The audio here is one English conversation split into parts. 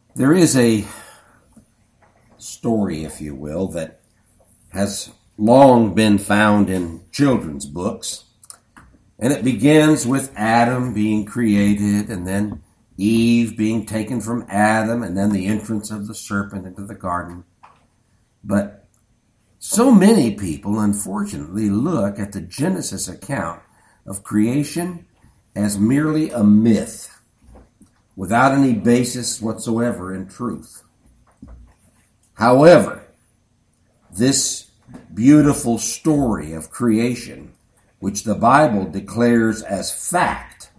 There is a story, if you will, that has long been found in children's books. And it begins with Adam being created, and then Eve being taken from Adam, and then the entrance of the serpent into the garden. But so many people, unfortunately, look at the Genesis account of creation as merely a myth, without any basis whatsoever in truth. However, this beautiful story of creation, which the Bible declares as fact,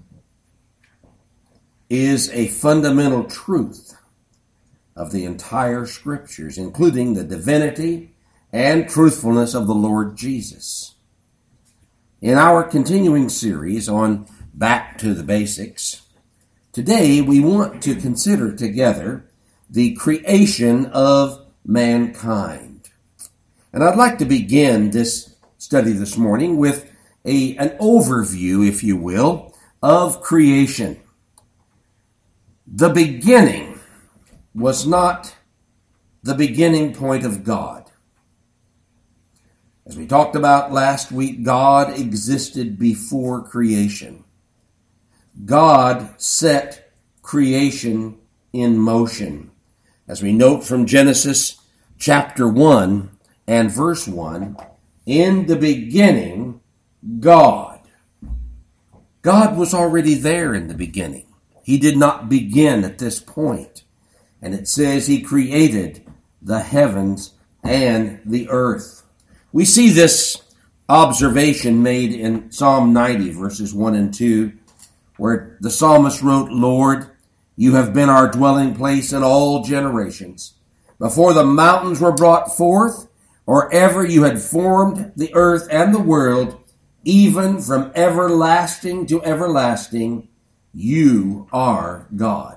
is a fundamental truth of the entire Scriptures, including the divinity and truthfulness of the Lord Jesus. In our continuing series on Back to the Basics, today we want to consider together the creation of mankind. And I'd like to begin this study this morning with an overview, if you will, of creation. The beginning was not the beginning point of God. As we talked about last week, God existed before creation. God set creation in motion. As we note from Genesis chapter 1 and verse 1, in the beginning, God. God was already there in the beginning. He did not begin at this point. And it says he created the heavens and the earth. We see this observation made in Psalm 90, verses 1 and 2, where the psalmist wrote, "Lord, you have been our dwelling place in all generations. Before the mountains were brought forth, or ever you had formed the earth and the world, even from everlasting to everlasting, you are God."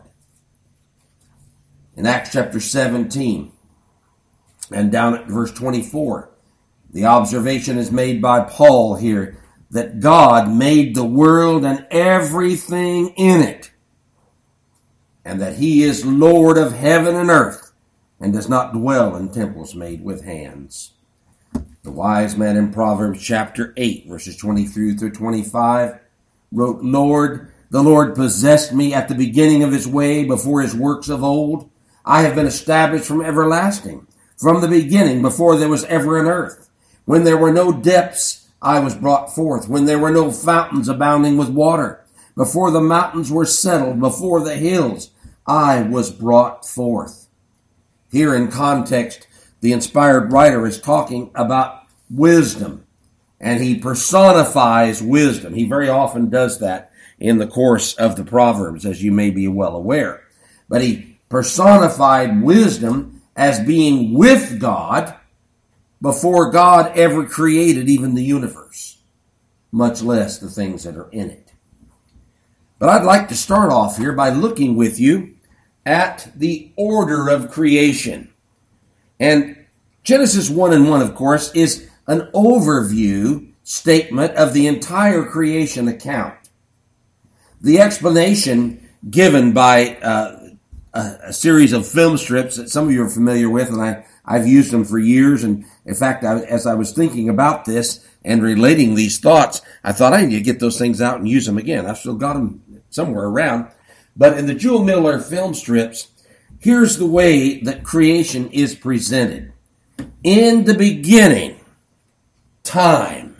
In Acts chapter 17, and down at verse 24, the observation is made by Paul here that God made the world and everything in it, and that he is Lord of heaven and earth, and does not dwell in temples made with hands. The wise man in Proverbs chapter 8, verses 23 through 25, wrote, "The Lord possessed me at the beginning of his way, before his works of old. I have been established from everlasting, from the beginning, before there was ever an earth. When there were no depths, I was brought forth. When there were no fountains abounding with water, before the mountains were settled, before the hills, I was brought forth." Here in context, the inspired writer is talking about wisdom, and he personifies wisdom. He very often does that in the course of the Proverbs, as you may be well aware. But he personified wisdom as being with God before God ever created even the universe, much less the things that are in it. But I'd like to start off here by looking with you at the order of creation. And Genesis 1 and 1, of course, is an overview statement of the entire creation account. The explanation given by a series of film strips that some of you are familiar with, and I've used them for years. And in fact, as I was thinking about this and relating these thoughts, I thought I need to get those things out and use them again. I've still got them somewhere around. But in the Jewel Miller film strips, here's the way that creation is presented. In the beginning, time.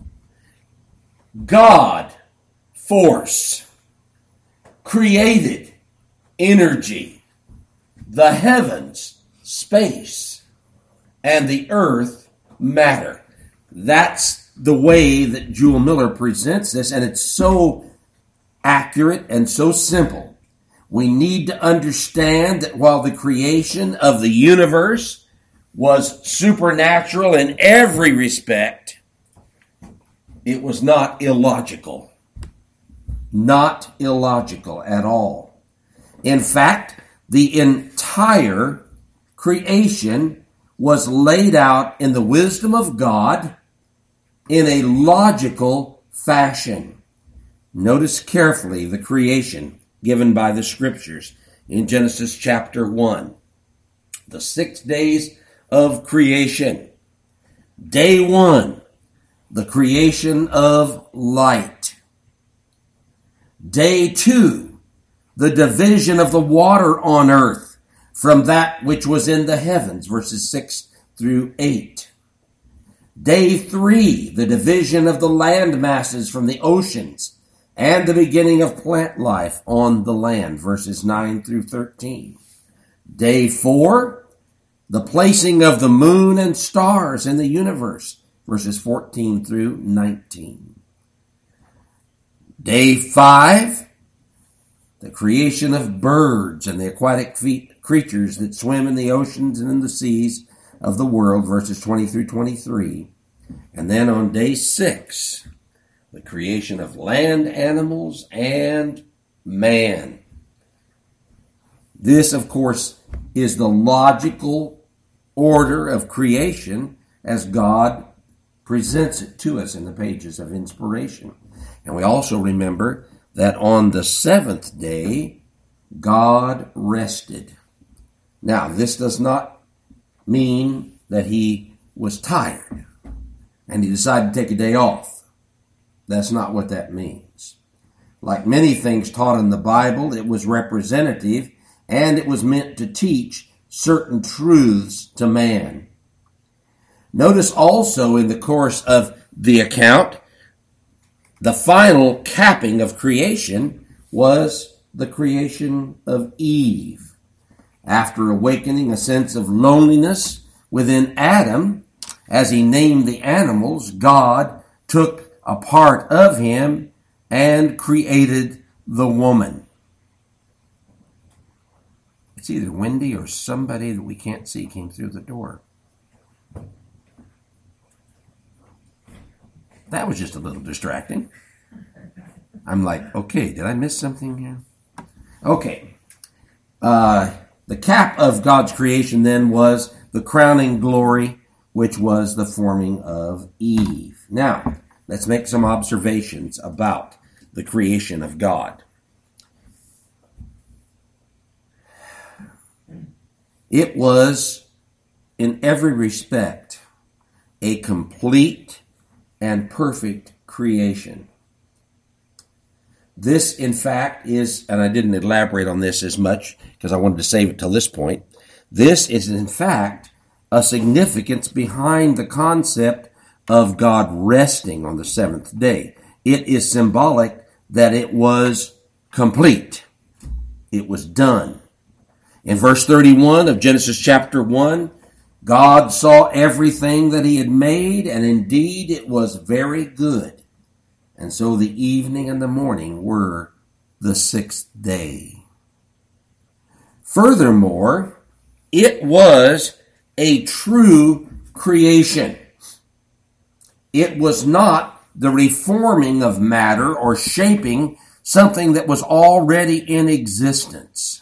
God, force. Created, energy. The heavens, space. And the earth, matter. That's the way that Jewel Miller presents this, and it's so accurate and so simple. We need to understand that while the creation of the universe was supernatural in every respect, it was not illogical. Not illogical at all. In fact, the entire creation was laid out in the wisdom of God in a logical fashion. Notice carefully the creation given by the Scriptures in Genesis chapter 1. The 6 days of creation. Day 1, the creation of light. Day 2, the division of the water on earth from that which was in the heavens, verses 6 through 8. Day 3, the division of the land masses from the oceans and the beginning of plant life on the land, verses 9 through 13. Day 4, the placing of the moon and stars in the universe, verses 14 through 19. Day 5, the creation of birds and the aquatic creatures that swim in the oceans and in the seas of the world, verses 20 through 23. And then on day 6, the creation of land animals and man. This, of course, is the logical order of creation as God presents it to us in the pages of inspiration. And we also remember that on the 7th day, God rested. Now, this does not mean that he was tired and he decided to take a day off. That's not what that means. Like many things taught in the Bible, it was representative and it was meant to teach certain truths to man. Notice also in the course of the account, the final capping of creation was the creation of Eve. After awakening a sense of loneliness within Adam, as he named the animals, God took a part of him and created the woman. It's either Wendy or somebody that we can't see came through the door. That was just a little distracting. I'm like, okay, did I miss something here? Okay. The cap of God's creation then was the crowning glory, which was the forming of Eve. Now, let's make some observations about the creation of God. It was, in every respect, a complete and perfect creation. This, in fact, is, and I didn't elaborate on this as much because I wanted to save it till this point, this is, in fact, a significance behind the concept of God resting on the 7th day. It is symbolic that it was complete. It was done. In verse 31 of Genesis chapter 1, God saw everything that he had made, and indeed it was very good. And so the evening and the morning were the 6th day. Furthermore, it was a true creation. It was not the reforming of matter or shaping something that was already in existence.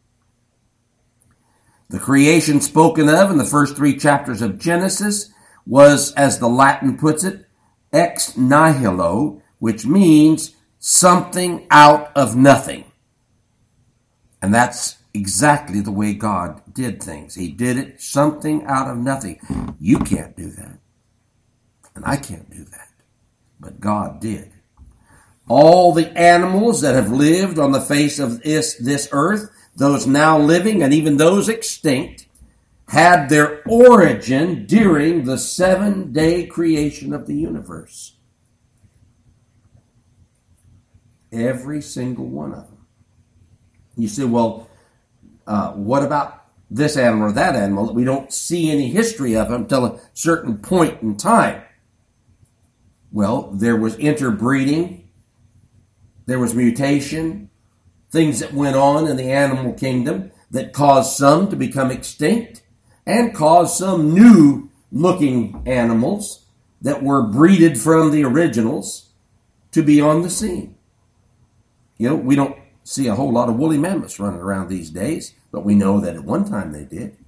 The creation spoken of in the first 3 chapters of Genesis was, as the Latin puts it, ex nihilo, which means something out of nothing. And that's exactly the way God did things. He did it something out of nothing. You can't do that. And I can't do that. But God did. All the animals that have lived on the face of this earth, those now living and even those extinct, had their origin during the 7-day creation of the universe. Every single one of them. You say, well, what about this animal or that animal? We don't see any history of them until a certain point in time. Well, there was interbreeding, there was mutation, things that went on in the animal kingdom that caused some to become extinct and caused some new looking animals that were breeded from the originals to be on the scene. You know, we don't see a whole lot of woolly mammoths running around these days, but we know that at one time they did.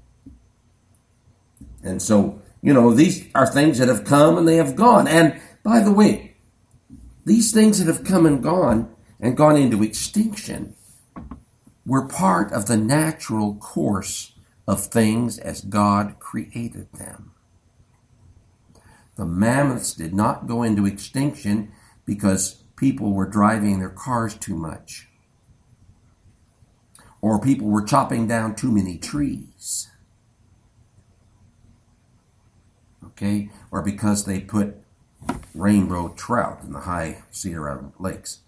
And so, you know, these are things that have come and they have gone. And by the way, these things that have come and gone into extinction, were part of the natural course of things as God created them. The mammoths did not go into extinction because people were driving their cars too much, or people were chopping down too many trees, okay, or because they put rainbow trout in the high Sierra lakes.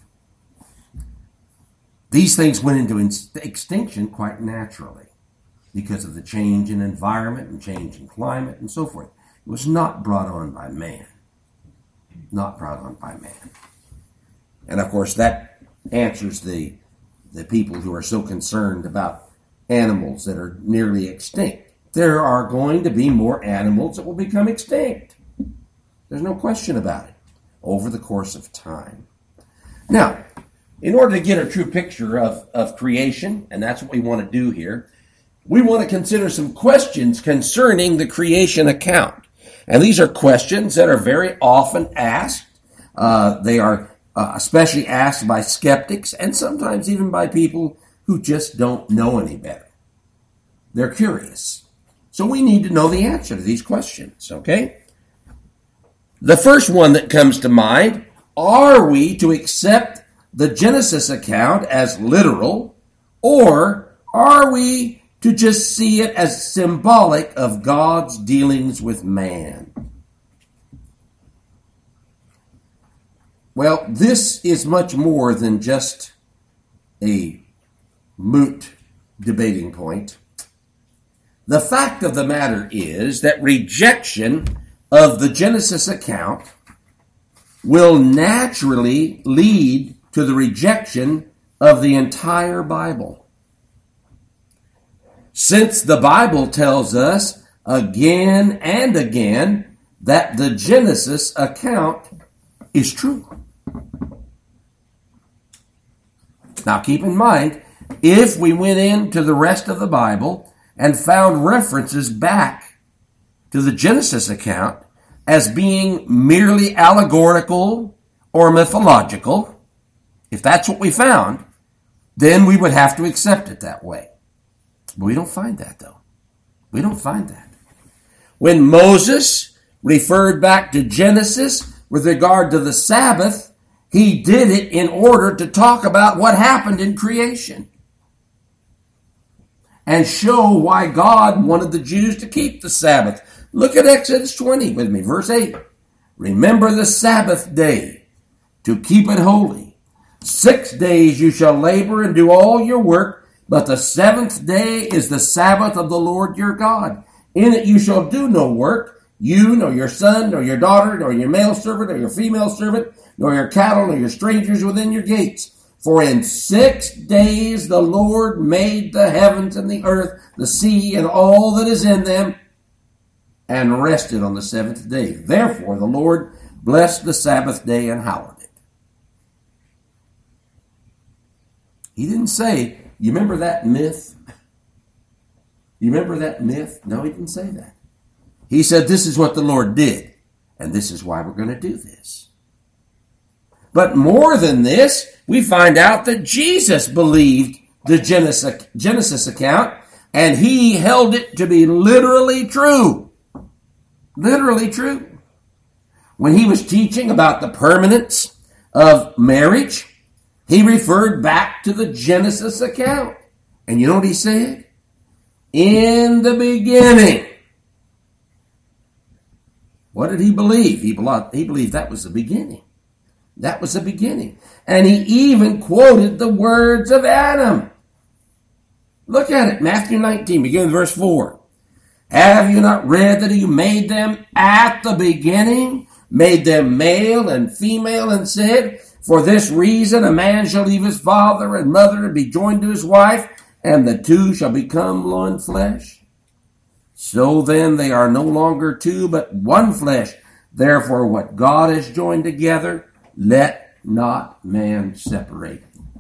These things went into extinction quite naturally because of the change in environment and change in climate and so forth. It was not brought on by man. Not brought on by man. And of course that answers the people who are so concerned about animals that are nearly extinct. There are going to be more animals that will become extinct. There's no question about it over the course of time. Now, in order to get a true picture of creation, and that's what we want to do here, we want to consider some questions concerning the creation account. And these are questions that are very often asked. They are especially asked by skeptics and sometimes even by people who just don't know any better. They're curious. So we need to know the answer to these questions, okay? The first one that comes to mind, are we to accept the Genesis account as literal, or are we to just see it as symbolic of God's dealings with man? Well, this is much more than just a moot debating point. The fact of the matter is that rejection of the Genesis account will naturally lead to the rejection of the entire Bible. Since the Bible tells us again and again that the Genesis account is true. Now keep in mind, if we went into the rest of the Bible and found references back to the Genesis account as being merely allegorical or mythological, if that's what we found, then we would have to accept it that way. But we don't find that, though. We don't find that. When Moses referred back to Genesis with regard to the Sabbath, he did it in order to talk about what happened in creation and show why God wanted the Jews to keep the Sabbath. Look at Exodus 20 with me, verse 8. Remember the Sabbath day to keep it holy. 6 days you shall labor and do all your work, but the seventh day is the Sabbath of the Lord your God. In it you shall do no work, you, nor your son, nor your daughter, nor your male servant, nor your female servant, nor your cattle, nor your strangers within your gates. For in 6 days the Lord made the heavens and the earth, the sea, and all that is in them, and rested on the seventh day. Therefore the Lord blessed the Sabbath day and hallowed it. He didn't say, you remember that myth? You remember that myth? No, he didn't say that. He said, this is what the Lord did, and this is why we're going to do this. But more than this, we find out that Jesus believed the Genesis account, and he held it to be literally true. Literally true. When he was teaching about the permanence of marriage, he referred back to the Genesis account. And you know what he said? In the beginning. What did he believe? He believed that was the beginning. That was the beginning. And he even quoted the words of Adam. Look at it. Matthew 19, beginning with verse 4. Have you not read that he made them at the beginning? Made them male and female, and said, for this reason a man shall leave his father and mother and be joined to his wife, and the two shall become one flesh. So then they are no longer two, but one flesh. Therefore what God has joined together, let not man separate.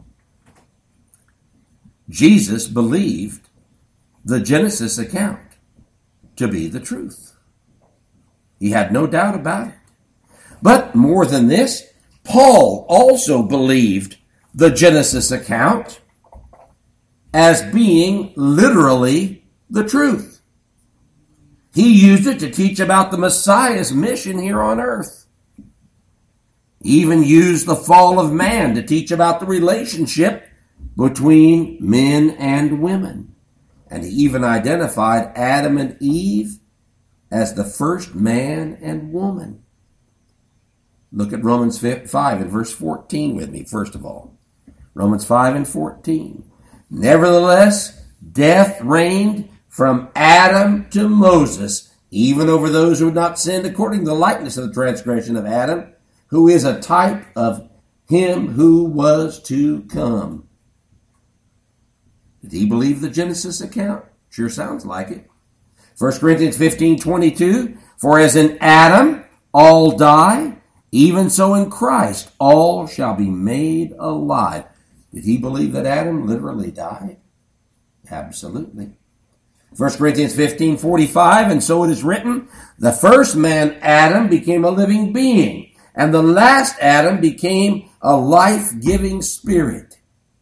Jesus believed the Genesis account to be the truth. He had no doubt about it. But more than this, Paul also believed the Genesis account, as being literally the truth. He used it to teach about the Messiah's mission here on earth. He even used the fall of man to teach about the relationship between men and women. And he even identified Adam and Eve as the first man and woman. Look at Romans 5 and verse 14 with me, first of all. Romans 5 and 14. Nevertheless, death reigned from Adam to Moses, even over those who had not sinned according to the likeness of the transgression of Adam, who is a type of him who was to come. Did he believe the Genesis account? Sure sounds like it. 1 Corinthians 15:22, for as in Adam all die, even so in Christ all shall be made alive. Did he believe that Adam literally died? Absolutely. 1 Corinthians 15:45, and so it is written, the first man, Adam, became a living being, and the last Adam became a life-giving spirit.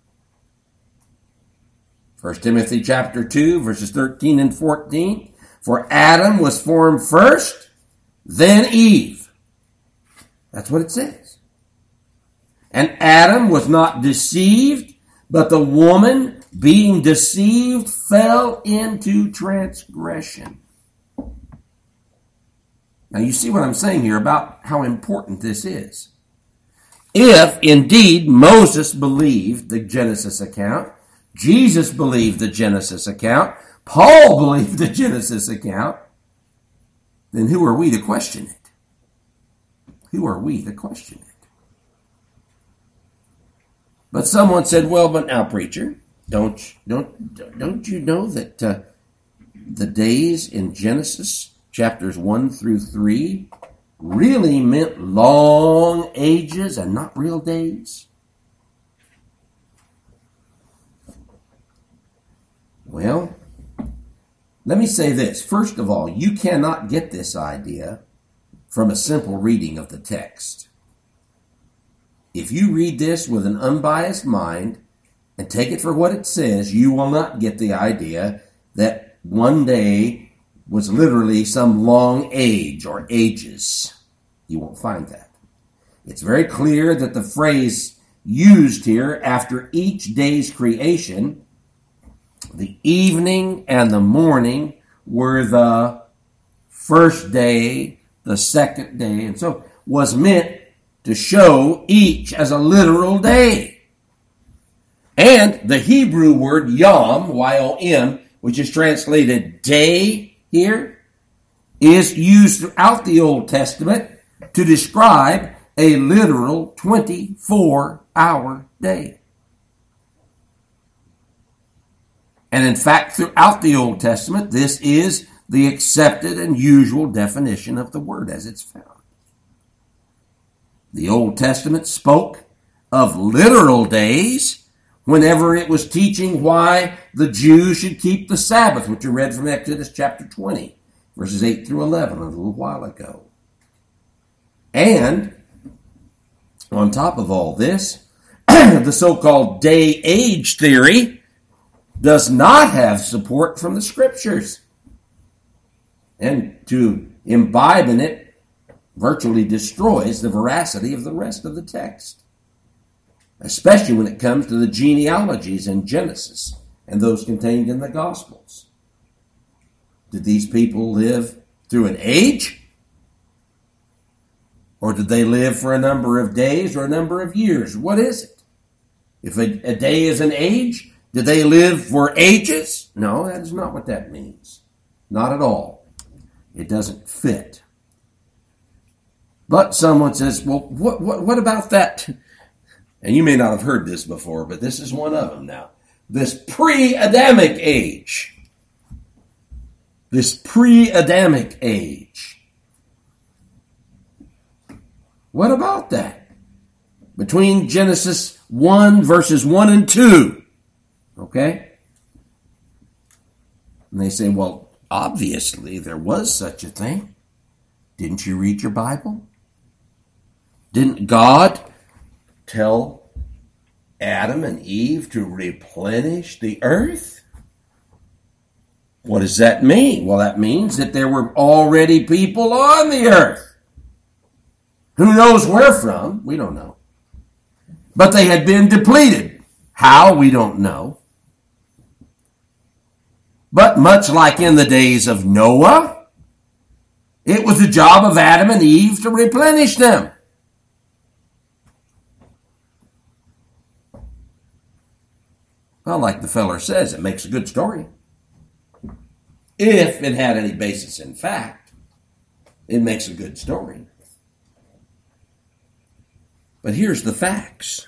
1 Timothy chapter 2, verses 13 and 14, for Adam was formed first, then Eve. That's what it says. And Adam was not deceived, but the woman, being deceived, fell into transgression. Now you see what I'm saying here about how important this is. If indeed Moses believed the Genesis account, Jesus believed the Genesis account, Paul believed the Genesis account, then who are we to question it? Who are we to question it? But someone said, well, but now, preacher, don't you know that the days in Genesis chapters 1 through 3 really meant long ages and not real days? Well, let me say this. First of all, you cannot get this idea from a simple reading of the text. If you read this with an unbiased mind and take it for what it says, you will not get the idea that one day was literally some long age or ages. You won't find that. It's very clear that the phrase used here, after each day's creation, the evening and the morning were the first day, the second day, and so was meant to show each as a literal day. And the Hebrew word yom, Y-O-M, which is translated day here, is used throughout the Old Testament to describe a literal 24-hour day. And in fact, throughout the Old Testament, this is the accepted and usual definition of the word as it's found. The Old Testament spoke of literal days whenever it was teaching why the Jews should keep the Sabbath, which we read from Exodus chapter 20, verses 8 through 11 a little while ago. And on top of all this, the so-called day-age theory does not have support from the Scriptures. And to imbibe in it virtually destroys the veracity of the rest of the text, especially when it comes to the genealogies in Genesis and those contained in the Gospels. Did these people live through an age? Or did they live for a number of days or a number of years? What is it? If a day is an age, did they live for ages? No, that is not what that means. Not at all. It doesn't fit. But someone says, well, what about that? And you may not have heard this before, but this is one of them now. This pre-Adamic age. This pre-Adamic age. What about that? Between Genesis 1, verses 1 and 2. Okay? And they say, well, obviously there was such a thing. Didn't you read your Bible? Didn't God tell Adam and Eve to replenish the earth? What does that mean? Well, that means that there were already people on the earth. Who knows where from? We don't know. But they had been depleted. How? We don't know. But much like in the days of Noah, it was the job of Adam and Eve to replenish them. Well, like the feller says, it makes a good story. If it had any basis in fact, it makes a good story. But here's the facts.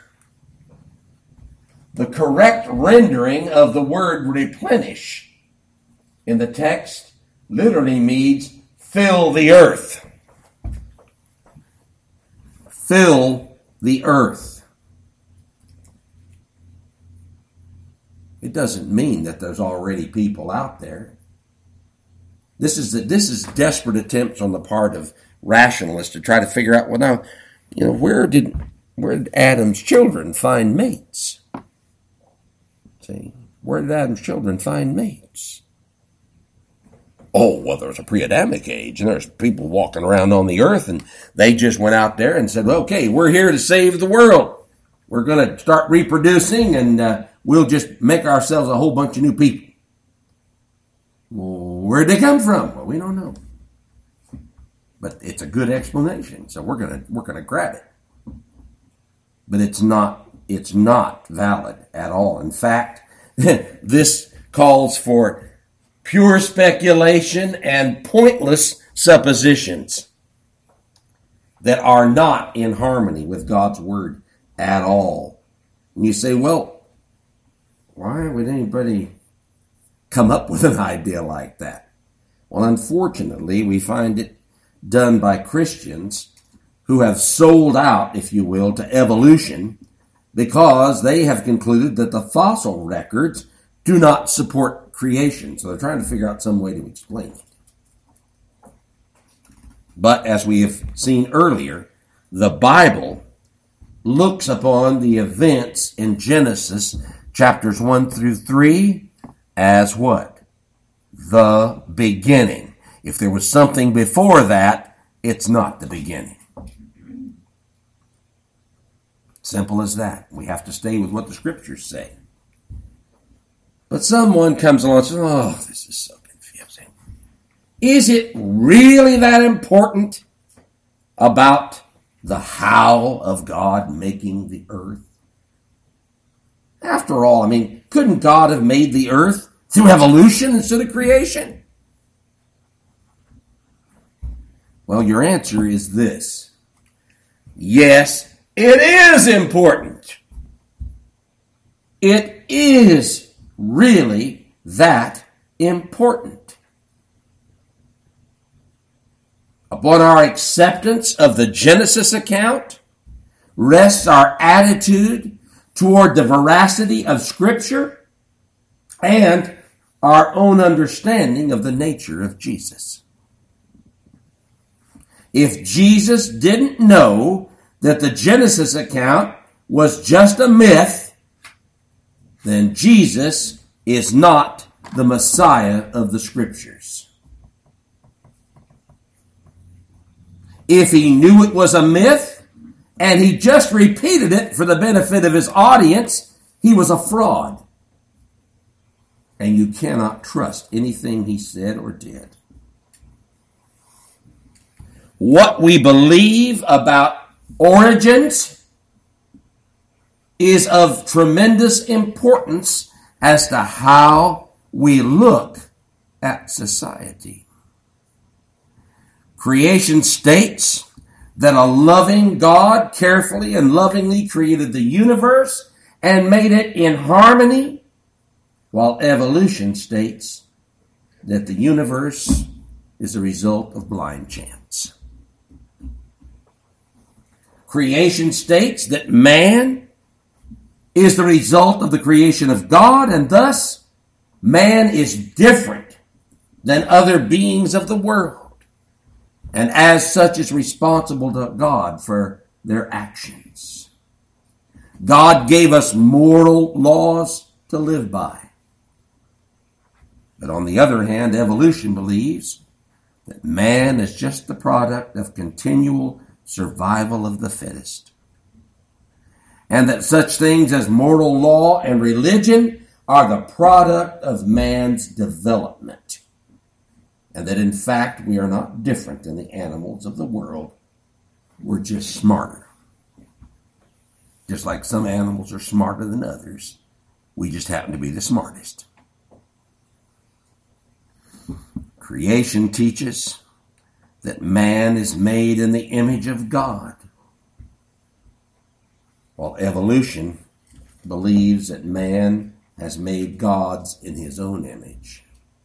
The correct rendering of the word replenish in the text literally means fill the earth. Fill the earth. It doesn't mean that there's already people out there. This is desperate attempts on the part of rationalists to try to figure out, well, now, where did Adam's children find mates? See, where did Adam's children find mates? Oh, well, there's a pre-Adamic age, and there's people walking around on the earth, and they just went out there and said, well, okay, we're here to save the world. We're going to start reproducing, and we'll just make ourselves a whole bunch of new people. Well, where'd they come from? Well, we don't know. But it's a good explanation, so we're gonna grab it. But it's not valid at all. In fact, this calls for pure speculation and pointless suppositions that are not in harmony with God's word at all. And you say, well, why would anybody come up with an idea like that? Well, unfortunately, we find it done by Christians who have sold out, if you will, to evolution because they have concluded that the fossil records do not support creation. So they're trying to figure out some way to explain it. But as we have seen earlier, the Bible looks upon the events in Genesis chapters 1 through 3 as what? The beginning. If there was something before that, it's not the beginning. Simple as that. We have to stay with what the scriptures say. But someone comes along and says, oh, this is so confusing. Is it really that important about the how of God making the earth? After all, couldn't God have made the earth through evolution instead of creation? Well, your answer is this. Yes, it is important. It is really that important. Upon our acceptance of the Genesis account rests our attitude toward the veracity of Scripture and our own understanding of the nature of Jesus. If Jesus didn't know that the Genesis account was just a myth, then Jesus is not the Messiah of the Scriptures. If he knew it was a myth and he just repeated it for the benefit of his audience, he was a fraud. And you cannot trust anything he said or did. What we believe about origins is of tremendous importance as to how we look at society. Creation states that a loving God carefully and lovingly created the universe and made it in harmony, while evolution states that the universe is a result of blind chance. Creation states that man is the result of the creation of God, and thus man is different than other beings of the world, and as such is responsible to God for their actions. God gave us moral laws to live by. But on the other hand, evolution believes that man is just the product of continual survival of the fittest, and that such things as moral law and religion are the product of man's development, and that in fact we are not different than the animals of the world. We're just smarter. Just like some animals are smarter than others, we just happen to be the smartest. Creation teaches that man is made in the image of God, while evolution believes that man has made gods in his own image.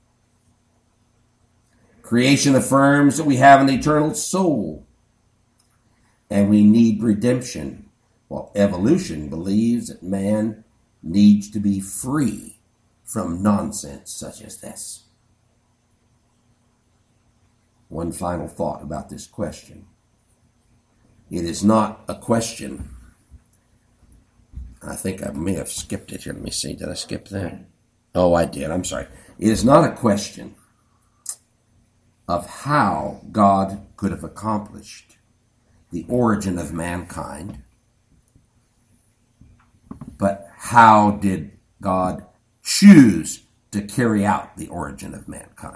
Creation affirms that we have an eternal soul and we need redemption, while evolution believes that man needs to be free from nonsense such as this. One final thought about this question. It is not a question. I think I may have skipped it here. Let me see. Did I skip that? Oh, I did. I'm sorry. It is not a question of how God could have accomplished the origin of mankind, but how did God choose to carry out the origin of mankind?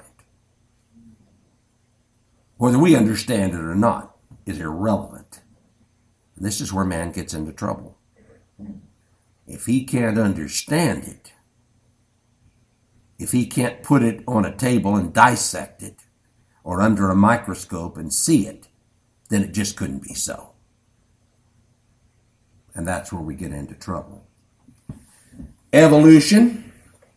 Whether we understand it or not is irrelevant. And this is where man gets into trouble. If he can't understand it, if he can't put it on a table and dissect it, or under a microscope and see it, then it just couldn't be so. And that's where we get into trouble. Evolution,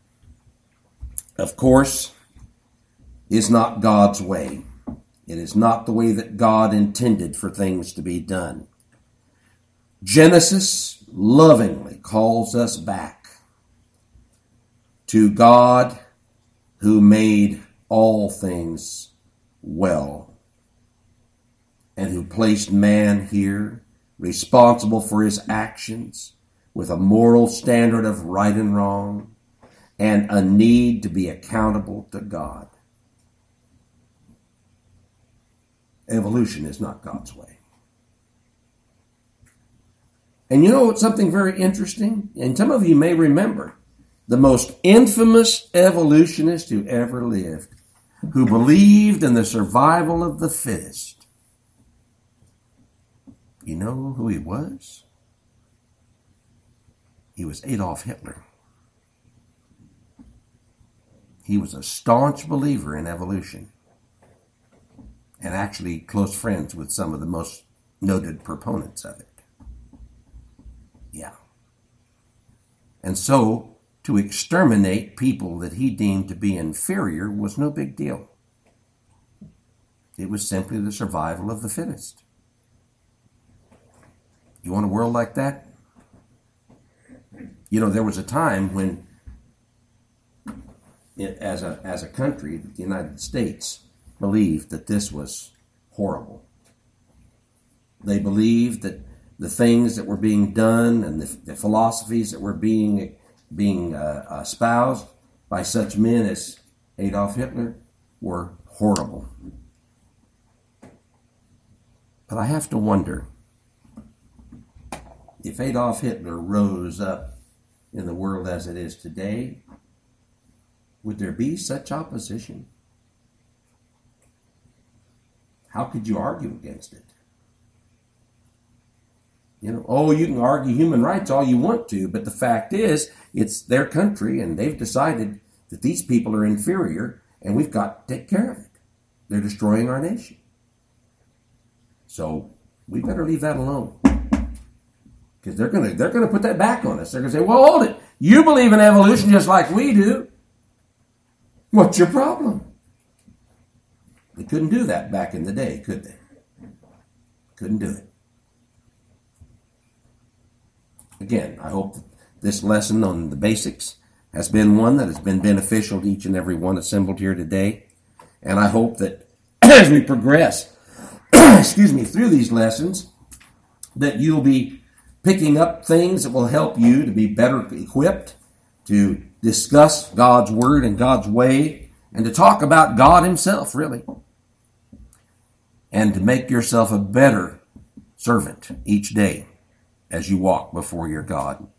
of course, is not God's way. It is not the way that God intended for things to be done. Genesis lovingly calls us back to God who made all things well and who placed man here responsible for his actions with a moral standard of right and wrong and a need to be accountable to God. Evolution is not God's way. And you know something very interesting? And some of you may remember the most infamous evolutionist who ever lived, who believed in the survival of the fittest. You know who he was? He was Adolf Hitler. He was a staunch believer in evolution, and actually close friends with some of the most noted proponents of it. Yeah. And so, to exterminate people that he deemed to be inferior was no big deal. It was simply the survival of the fittest. You want a world like that? You know, there was a time when, as a country, the United States believed that this was horrible. They believed that the things that were being done and the philosophies that were being espoused by such men as Adolf Hitler were horrible. But I have to wonder, if Adolf Hitler rose up in the world as it is today, would there be such opposition? How could you argue against it? You know, you can argue human rights all you want to, but the fact is, it's their country, and they've decided that these people are inferior, and we've got to take care of it. They're destroying our nation. So we better leave that alone, because they're gonna put that back on us. They're gonna say, "Well, hold it. You believe in evolution just like we do. What's your problem?" They couldn't do that back in the day, could they? Couldn't do it. Again, I hope this lesson on the basics has been one that has been beneficial to each and every one assembled here today. And I hope that as we progress, through these lessons, that you'll be picking up things that will help you to be better equipped to discuss God's Word and God's way, and to talk about God Himself, really, and to make yourself a better servant each day as you walk before your God.